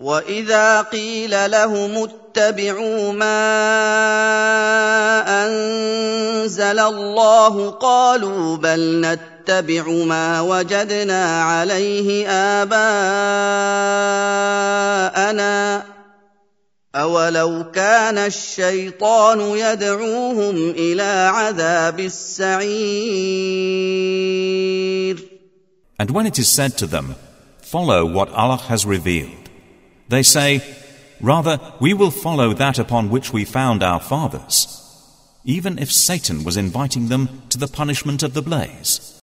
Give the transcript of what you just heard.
وَإِذَا قِيلَ لَهُمُ اتَّبِعُوا مَا أَنزَلَ اللَّهُ قَالُوا بَلْ نَتَّبِعُ مَا وَجَدْنَا عَلَيْهِ آبَاءَنَا ۚ أَوَلَوْ كَانَ الشَّيْطَانُ يَدْعُوهُمْ إِلَىٰ عَذَابِ السَّعِيرِ. And when it is said to them, "Follow what Allah has revealed," they say, "Rather, we will follow that upon which we found our fathers," even if Satan was inviting them to the punishment of the blaze.